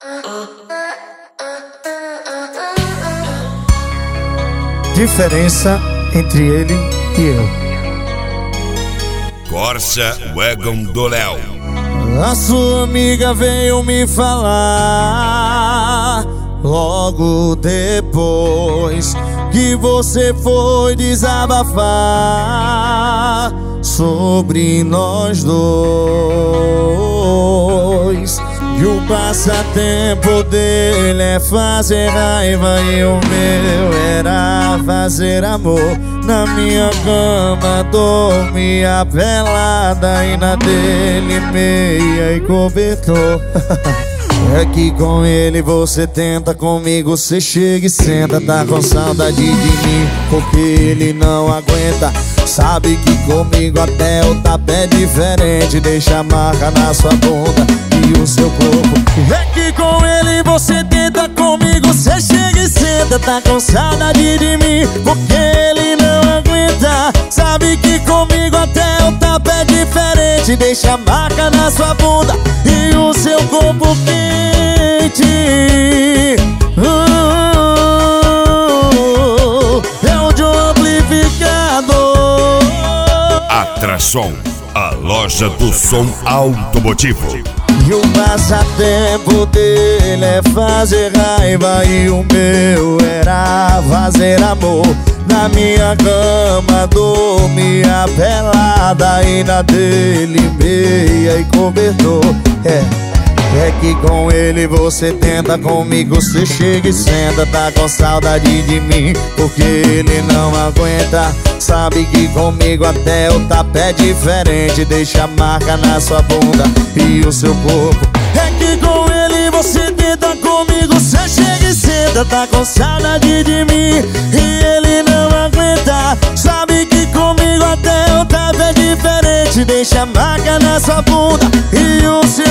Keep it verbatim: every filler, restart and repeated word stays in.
Diferença entre ele e eu. Corsa Wagon do Léo. A sua amiga veio me falar logo depois que você foi desabafar sobre nós dois. E o passatempo dele é fazer raiva e o meu era fazer amor. Na minha cama dormia pelada e na dele meia e cobertor. É que com ele você tenta, comigo você chega e senta. Tá com saudade de mim porque ele não aguenta. Sabe que comigo até o tapa é diferente. Deixa a marca na sua bunda e o seu corpo. É que com ele você tenta, comigo você chega e senta. Tá com saudade de mim porque ele não aguenta. Sabe que comigo até o tapa é diferente. Deixa a marca na sua bunda e o seu corpo quente. uh, É o de um amplificador. Atrason, a loja do som automotivo. E o passatempo dele é fazer raiva e o meu era fazer amor. Na minha cama dormia pelada e na dele meia e cobertor. É, é que com ele você tenta, comigo você chega e senta. Tá com saudade de mim porque ele não aguenta. Sabe que comigo até o tapa é diferente. Deixa a marca na sua bunda e o seu corpo. É que com ele você tenta, comigo você chega e senta. Tá com saudade de mim e ele não aguenta. Sabe que comigo até o tapa é diferente. Deixa a marca na sua bunda e o seu